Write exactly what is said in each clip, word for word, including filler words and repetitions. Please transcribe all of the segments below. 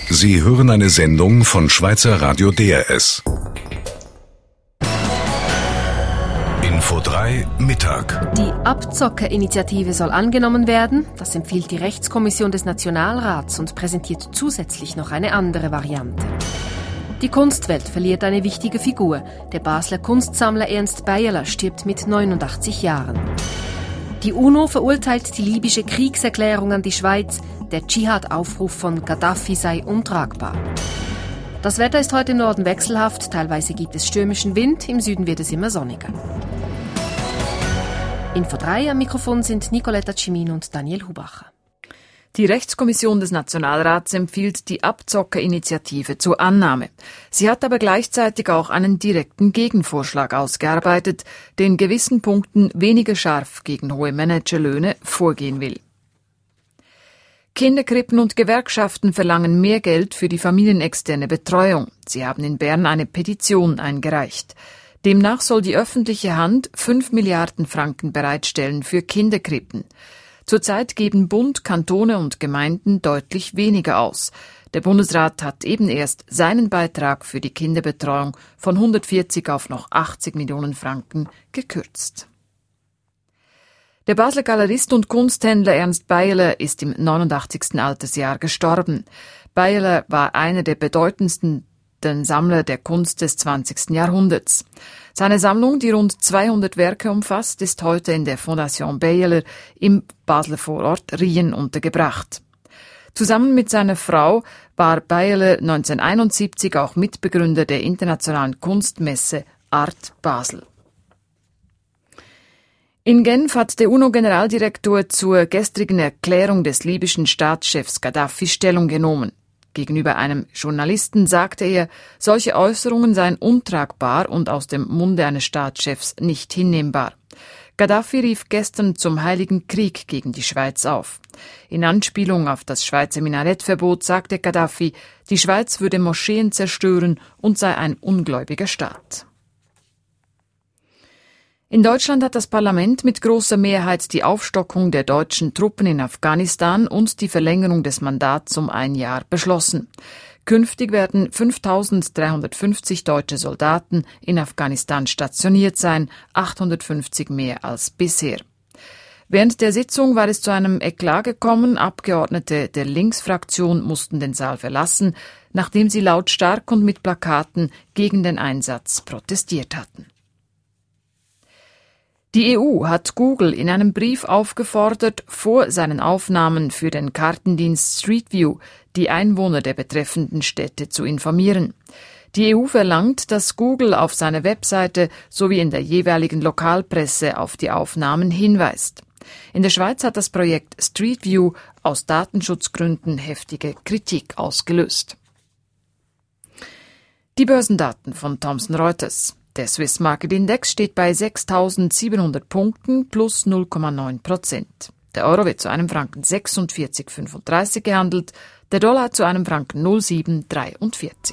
Sie hören eine Sendung von Schweizer Radio D R S. Info drei Mittag. Die Abzockerinitiative soll angenommen werden. Das empfiehlt die Rechtskommission des Nationalrats und präsentiert zusätzlich noch eine andere Variante. Die Kunstwelt verliert eine wichtige Figur. Der Basler Kunstsammler Ernst Beyeler stirbt mit neunundachtzig Jahren. Die UNO verurteilt die libysche Kriegserklärung an die Schweiz. Der Dschihad-Aufruf von Gaddafi sei untragbar. Das Wetter ist heute im Norden wechselhaft. Teilweise gibt es stürmischen Wind. Im Süden wird es immer sonniger. Info drei am Mikrofon sind Nicoletta Cimin und Daniel Hubacher. Die Rechtskommission des Nationalrats empfiehlt die Abzockerinitiative zur Annahme. Sie hat aber gleichzeitig auch einen direkten Gegenvorschlag ausgearbeitet, der in gewissen Punkten weniger scharf gegen hohe Managerlöhne vorgehen will. Kinderkrippen und Gewerkschaften verlangen mehr Geld für die familienexterne Betreuung. Sie haben in Bern eine Petition eingereicht. Demnach soll die öffentliche Hand fünf Milliarden Franken bereitstellen für Kinderkrippen. Zurzeit geben Bund, Kantone und Gemeinden deutlich weniger aus. Der Bundesrat hat eben erst seinen Beitrag für die Kinderbetreuung von hundertvierzig auf noch achtzig Millionen Franken gekürzt. Der Basler Galerist und Kunsthändler Ernst Beyeler ist im neunundachtzigsten Altersjahr gestorben. Beyeler war einer der bedeutendsten Sammler der Kunst des zwanzigsten Jahrhunderts. Seine Sammlung, die rund zweihundert Werke umfasst, ist heute in der Fondation Beyeler im Basler Vorort Rien untergebracht. Zusammen mit seiner Frau war Beyeler neunzehnhunderteinundsiebzig auch Mitbegründer der internationalen Kunstmesse Art Basel. In Genf hat der UNO-Generaldirektor zur gestrigen Erklärung des libyschen Staatschefs Gaddafi Stellung genommen. Gegenüber einem Journalisten sagte er, solche Äußerungen seien untragbar und aus dem Munde eines Staatschefs nicht hinnehmbar. Gaddafi rief gestern zum Heiligen Krieg gegen die Schweiz auf. In Anspielung auf das Schweizer Minarettverbot sagte Gaddafi, die Schweiz würde Moscheen zerstören und sei ein ungläubiger Staat. In Deutschland hat das Parlament mit großer Mehrheit die Aufstockung der deutschen Truppen in Afghanistan und die Verlängerung des Mandats um ein Jahr beschlossen. Künftig werden fünftausenddreihundertfünfzig deutsche Soldaten in Afghanistan stationiert sein, achthundertfünfzig mehr als bisher. Während der Sitzung war es zu einem Eklat gekommen. Abgeordnete der Linksfraktion mussten den Saal verlassen, nachdem sie lautstark und mit Plakaten gegen den Einsatz protestiert hatten. Die E U hat Google in einem Brief aufgefordert, vor seinen Aufnahmen für den Kartendienst Street View die Einwohner der betreffenden Städte zu informieren. Die E U verlangt, dass Google auf seiner Webseite sowie in der jeweiligen Lokalpresse auf die Aufnahmen hinweist. In der Schweiz hat das Projekt Street View aus Datenschutzgründen heftige Kritik ausgelöst. Die Börsendaten von Thomson Reuters. Der Swiss Market Index steht bei sechstausendsiebenhundert Punkten plus null Komma neun Prozent. Der Euro wird zu einem Franken sechsundvierzig Komma fünfunddreißig gehandelt, der Dollar zu einem Franken null Komma sieben dreiundvierzig.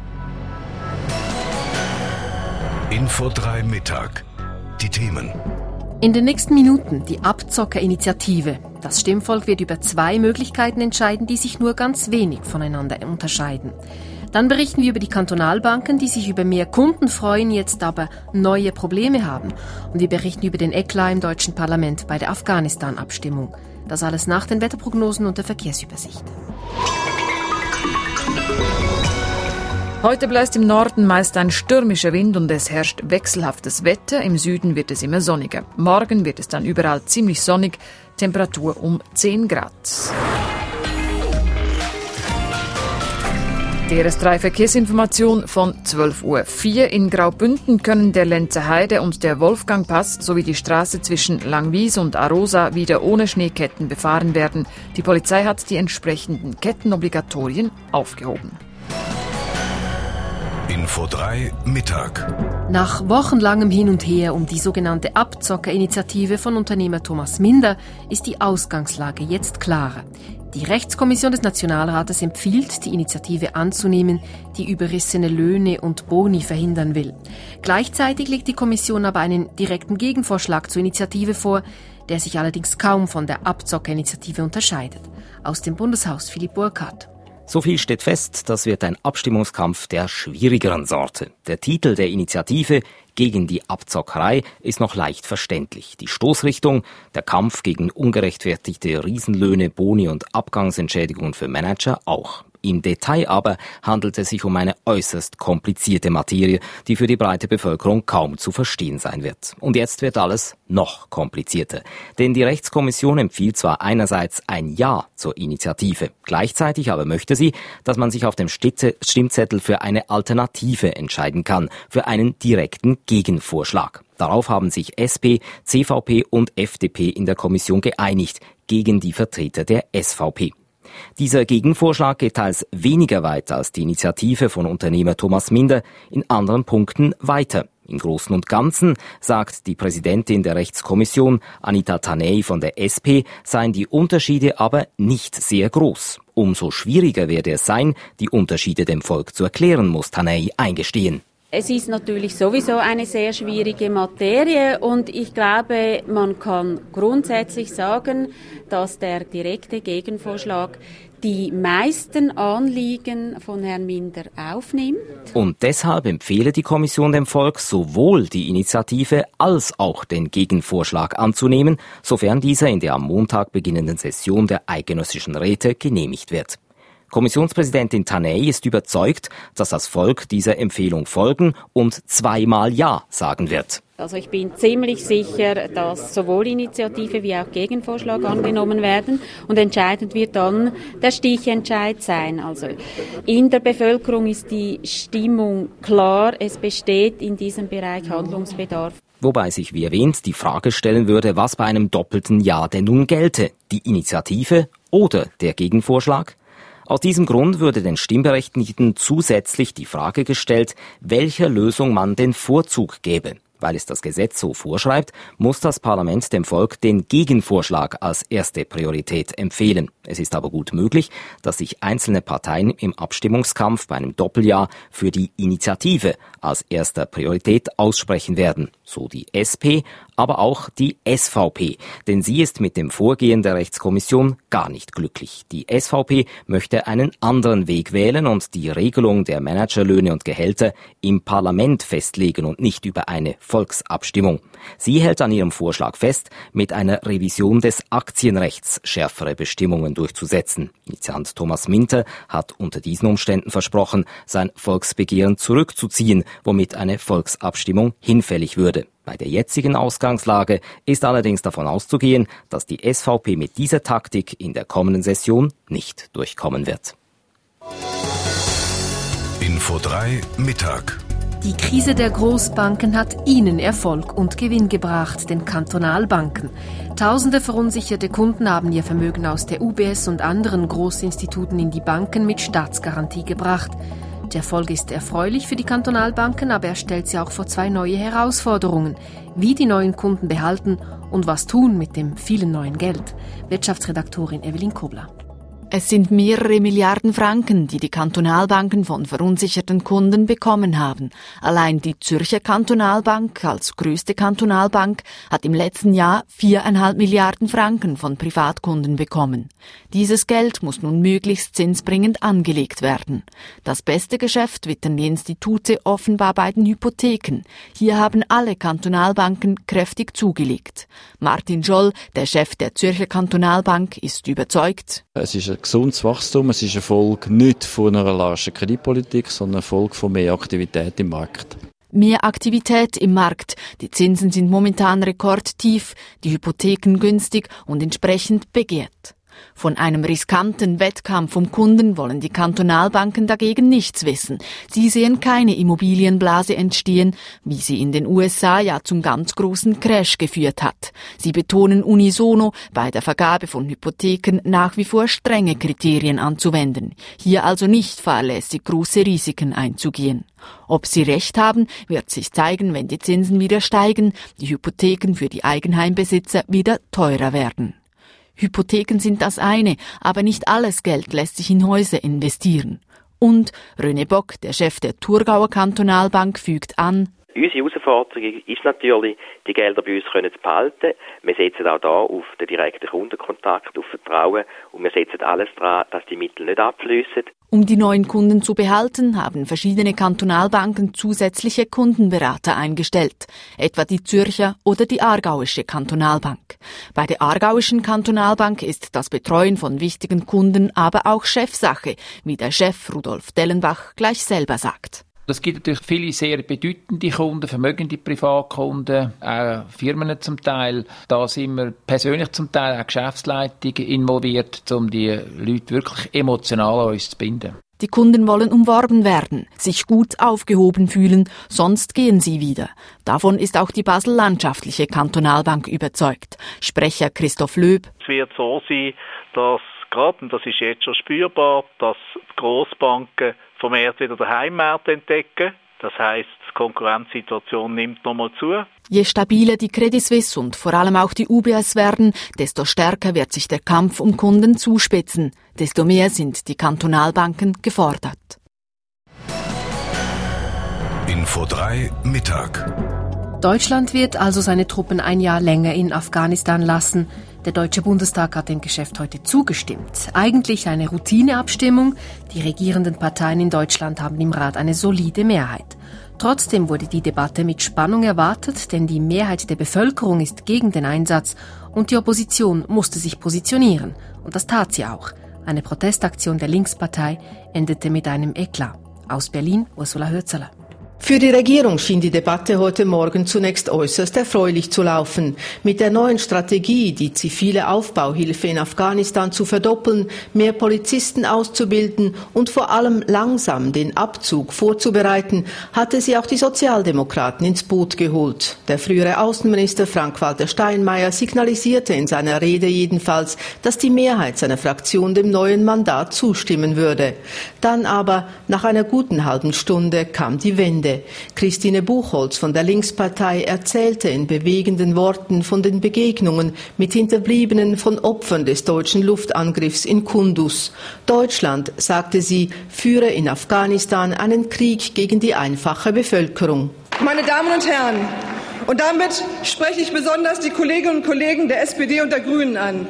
Info drei Mittag. Die Themen. In den nächsten Minuten die Abzockerinitiative. Das Stimmvolk wird über zwei Möglichkeiten entscheiden, die sich nur ganz wenig voneinander unterscheiden. Dann berichten wir über die Kantonalbanken, die sich über mehr Kunden freuen, jetzt aber neue Probleme haben. Und wir berichten über den Eklat im deutschen Parlament bei der Afghanistan-Abstimmung. Das alles nach den Wetterprognosen und der Verkehrsübersicht. Heute bläst im Norden meist ein stürmischer Wind und es herrscht wechselhaftes Wetter. Im Süden wird es immer sonniger. Morgen wird es dann überall ziemlich sonnig, Temperatur um zehn Grad. Die R S drei Verkehrsinformation von zwölf Uhr vier. In Graubünden können der Lenzer Heide und der Wolfgangpass sowie die Straße zwischen Langwies und Arosa wieder ohne Schneeketten befahren werden. Die Polizei hat die entsprechenden Kettenobligatorien aufgehoben. Info drei Mittag. Nach wochenlangem Hin und Her um die sogenannte Abzockerinitiative von Unternehmer Thomas Minder ist die Ausgangslage jetzt klarer. Die Rechtskommission des Nationalrates empfiehlt, die Initiative anzunehmen, die überrissene Löhne und Boni verhindern will. Gleichzeitig legt die Kommission aber einen direkten Gegenvorschlag zur Initiative vor, der sich allerdings kaum von der Abzockerinitiative unterscheidet. Aus dem Bundeshaus Philipp Burkhardt. So viel steht fest, das wird ein Abstimmungskampf der schwierigeren Sorte. Der Titel der Initiative gegen die Abzockerei ist noch leicht verständlich. Die Stoßrichtung, der Kampf gegen ungerechtfertigte Riesenlöhne, Boni und Abgangsentschädigungen für Manager auch. Im Detail aber handelt es sich um eine äußerst komplizierte Materie, die für die breite Bevölkerung kaum zu verstehen sein wird. Und jetzt wird alles noch komplizierter. Denn die Rechtskommission empfiehlt zwar einerseits ein Ja zur Initiative, gleichzeitig aber möchte sie, dass man sich auf dem Stimmzettel für eine Alternative entscheiden kann, für einen direkten Gegenvorschlag. Darauf haben sich S P, C V P und F D P in der Kommission geeinigt, gegen die Vertreter der S V P. Dieser Gegenvorschlag geht teils weniger weit als die Initiative von Unternehmer Thomas Minder, in anderen Punkten weiter. Im Großen und Ganzen, sagt die Präsidentin der Rechtskommission, Anita Tanay von der S P, seien die Unterschiede aber nicht sehr groß. Umso schwieriger werde es sein, die Unterschiede dem Volk zu erklären, muss Tanay eingestehen. Es ist natürlich sowieso eine sehr schwierige Materie und ich glaube, man kann grundsätzlich sagen, dass der direkte Gegenvorschlag die meisten Anliegen von Herrn Minder aufnimmt. Und deshalb empfehle die Kommission dem Volk, sowohl die Initiative als auch den Gegenvorschlag anzunehmen, sofern dieser in der am Montag beginnenden Session der Eidgenössischen Räte genehmigt wird. Kommissionspräsidentin Tanay ist überzeugt, dass das Volk dieser Empfehlung folgen und zweimal Ja sagen wird. Also ich bin ziemlich sicher, dass sowohl Initiative wie auch Gegenvorschlag angenommen werden und entscheidend wird dann der Stichentscheid sein. Also in der Bevölkerung ist die Stimmung klar, es besteht in diesem Bereich Handlungsbedarf. Wobei sich, wie erwähnt, die Frage stellen würde, was bei einem doppelten Ja denn nun gelte, die Initiative oder der Gegenvorschlag? Aus diesem Grund würde den Stimmberechtigten zusätzlich die Frage gestellt, welcher Lösung man den Vorzug gebe. Weil es das Gesetz so vorschreibt, muss das Parlament dem Volk den Gegenvorschlag als erste Priorität empfehlen. Es ist aber gut möglich, dass sich einzelne Parteien im Abstimmungskampf bei einem Doppeljahr für die Initiative als erster Priorität aussprechen werden. So die S P, aber auch die S V P. Denn sie ist mit dem Vorgehen der Rechtskommission gar nicht glücklich. Die S V P möchte einen anderen Weg wählen und die Regelung der Managerlöhne und Gehälter im Parlament festlegen und nicht über eine Volksabstimmung. Sie hält an ihrem Vorschlag fest, mit einer Revision des Aktienrechts schärfere Bestimmungen durchzusetzen. Initiant Thomas Minter hat unter diesen Umständen versprochen, sein Volksbegehren zurückzuziehen, womit eine Volksabstimmung hinfällig würde. Bei der jetzigen Ausgangslage ist allerdings davon auszugehen, dass die S V P mit dieser Taktik in der kommenden Session nicht durchkommen wird. Info drei Mittag. Die Krise der Großbanken hat ihnen Erfolg und Gewinn gebracht, den Kantonalbanken. Tausende verunsicherte Kunden haben ihr Vermögen aus der U B S und anderen Großinstituten in die Banken mit Staatsgarantie gebracht. Der Erfolg ist erfreulich für die Kantonalbanken, aber er stellt sie auch vor zwei neue Herausforderungen. Wie die neuen Kunden behalten und was tun mit dem vielen neuen Geld. Wirtschaftsredaktorin Evelyn Kobler. Es sind mehrere Milliarden Franken, die die Kantonalbanken von verunsicherten Kunden bekommen haben. Allein die Zürcher Kantonalbank als größte Kantonalbank hat im letzten Jahr viereinhalb Milliarden Franken von Privatkunden bekommen. Dieses Geld muss nun möglichst zinsbringend angelegt werden. Das beste Geschäft wittern die Institute offenbar bei den Hypotheken. Hier haben alle Kantonalbanken kräftig zugelegt. Martin Scholl, der Chef der Zürcher Kantonalbank, ist überzeugt. Es ist ein gesundes Wachstum. Es ist eine Folge nicht von einer larschen Kreditpolitik, sondern eine Folge von mehr Aktivität im Markt. Mehr Aktivität im Markt. Die Zinsen sind momentan rekordtief, die Hypotheken günstig und entsprechend begehrt. Von einem riskanten Wettkampf um Kunden wollen die Kantonalbanken dagegen nichts wissen. Sie sehen keine Immobilienblase entstehen, wie sie in den U S A ja zum ganz großen Crash geführt hat. Sie betonen unisono, bei der Vergabe von Hypotheken nach wie vor strenge Kriterien anzuwenden. Hier also nicht fahrlässig große Risiken einzugehen. Ob sie recht haben, wird sich zeigen, wenn die Zinsen wieder steigen, die Hypotheken für die Eigenheimbesitzer wieder teurer werden. Hypotheken sind das eine, aber nicht alles Geld lässt sich in Häuser investieren. Und René Bock, der Chef der Thurgauer Kantonalbank, fügt an: Unsere Herausforderung ist natürlich, die Gelder bei uns können zu behalten. Wir setzen auch da auf den direkten Kundenkontakt, auf Vertrauen und wir setzen alles daran, dass die Mittel nicht abfließen. Um die neuen Kunden zu behalten, haben verschiedene Kantonalbanken zusätzliche Kundenberater eingestellt, etwa die Zürcher oder die Aargauische Kantonalbank. Bei der Aargauischen Kantonalbank ist das Betreuen von wichtigen Kunden aber auch Chefsache, wie der Chef Rudolf Dellenbach gleich selber sagt. Es gibt natürlich viele sehr bedeutende Kunden, vermögende Privatkunden, auch Firmen zum Teil. Da sind wir persönlich zum Teil auch Geschäftsleitungen involviert, um die Leute wirklich emotional an uns zu binden. Die Kunden wollen umworben werden, sich gut aufgehoben fühlen, sonst gehen sie wieder. Davon ist auch die Basel-Landschaftliche Kantonalbank überzeugt. Sprecher Christoph Löb. Es wird so sein, dass gerade, und das ist jetzt schon spürbar, dass die Grossbanken vermehrt wieder den Heimmarkt entdecken. Das heisst, die Konkurrenzsituation nimmt nochmal zu. Je stabiler die Credit Suisse und vor allem auch die U B S werden, desto stärker wird sich der Kampf um Kunden zuspitzen. Desto mehr sind die Kantonalbanken gefordert. Info drei Mittag. Deutschland wird also seine Truppen ein Jahr länger in Afghanistan lassen. Der Deutsche Bundestag hat dem Geschäft heute zugestimmt. Eigentlich eine Routineabstimmung. Die regierenden Parteien in Deutschland haben im Rat eine solide Mehrheit. Trotzdem wurde die Debatte mit Spannung erwartet, denn die Mehrheit der Bevölkerung ist gegen den Einsatz und die Opposition musste sich positionieren. Und das tat sie auch. Eine Protestaktion der Linkspartei endete mit einem Eklat. Aus Berlin, Ursula Hürzeler. Für die Regierung schien die Debatte heute Morgen zunächst äußerst erfreulich zu laufen. Mit der neuen Strategie, die zivile Aufbauhilfe in Afghanistan zu verdoppeln, mehr Polizisten auszubilden und vor allem langsam den Abzug vorzubereiten, hatte sie auch die Sozialdemokraten ins Boot geholt. Der frühere Außenminister Frank-Walter Steinmeier signalisierte in seiner Rede jedenfalls, dass die Mehrheit seiner Fraktion dem neuen Mandat zustimmen würde. Dann aber, nach einer guten halben Stunde, kam die Wende. Christine Buchholz von der Linkspartei erzählte in bewegenden Worten von den Begegnungen mit Hinterbliebenen von Opfern des deutschen Luftangriffs in Kunduz. Deutschland, sagte sie, führe in Afghanistan einen Krieg gegen die einfache Bevölkerung. Meine Damen und Herren, und damit spreche ich besonders die Kolleginnen und Kollegen der S P D und der Grünen an.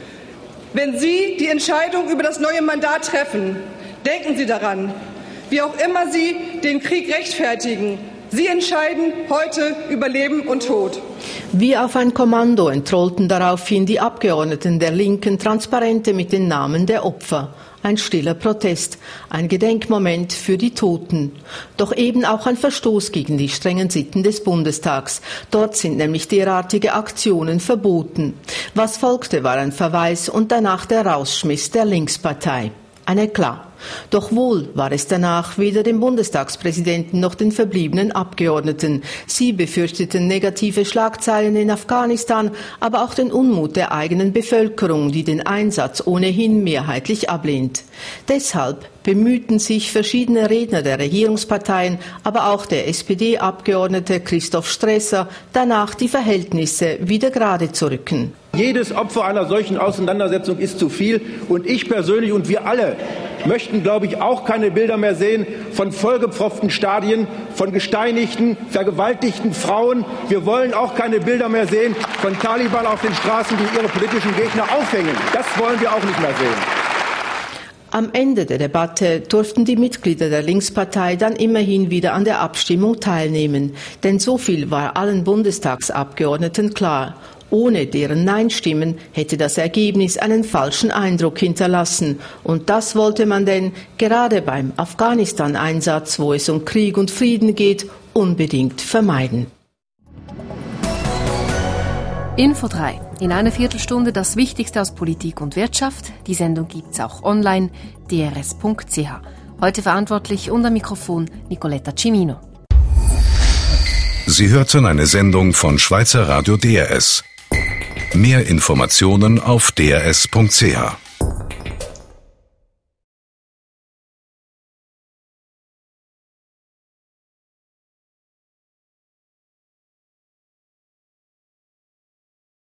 Wenn Sie die Entscheidung über das neue Mandat treffen, denken Sie daran, wie auch immer Sie den Krieg rechtfertigen, Sie entscheiden heute über Leben und Tod. Wie auf ein Kommando entrollten daraufhin die Abgeordneten der Linken Transparente mit den Namen der Opfer. Ein stiller Protest, ein Gedenkmoment für die Toten. Doch eben auch ein Verstoß gegen die strengen Sitten des Bundestags. Dort sind nämlich derartige Aktionen verboten. Was folgte, war ein Verweis und danach der Rausschmiss der Linkspartei. Ein Eklat. Doch wohl war es danach weder dem Bundestagspräsidenten noch den verbliebenen Abgeordneten. Sie befürchteten negative Schlagzeilen in Afghanistan, aber auch den Unmut der eigenen Bevölkerung, die den Einsatz ohnehin mehrheitlich ablehnt. Deshalb bemühten sich verschiedene Redner der Regierungsparteien, aber auch der S P D-Abgeordnete Christoph Stresser, danach die Verhältnisse wieder gerade zu rücken. Jedes Opfer einer solchen Auseinandersetzung ist zu viel. Und ich persönlich und wir alle möchten, glaube ich, auch keine Bilder mehr sehen von vollgepfropften Stadien, von gesteinigten, vergewaltigten Frauen. Wir wollen auch keine Bilder mehr sehen von Taliban auf den Straßen, die ihre politischen Gegner aufhängen. Das wollen wir auch nicht mehr sehen. Am Ende der Debatte durften die Mitglieder der Linkspartei dann immerhin wieder an der Abstimmung teilnehmen. Denn so viel war allen Bundestagsabgeordneten klar. Ohne deren Nein-Stimmen hätte das Ergebnis einen falschen Eindruck hinterlassen. Und das wollte man denn, gerade beim Afghanistan-Einsatz, wo es um Krieg und Frieden geht, unbedingt vermeiden. Info drei. In einer Viertelstunde das Wichtigste aus Politik und Wirtschaft. Die Sendung gibt's auch online, d r s punkt c h. Heute verantwortlich und am Mikrofon Nicoletta Cimino. Sie hörten eine Sendung von Schweizer Radio D R S. Mehr Informationen auf d r s punkt c h.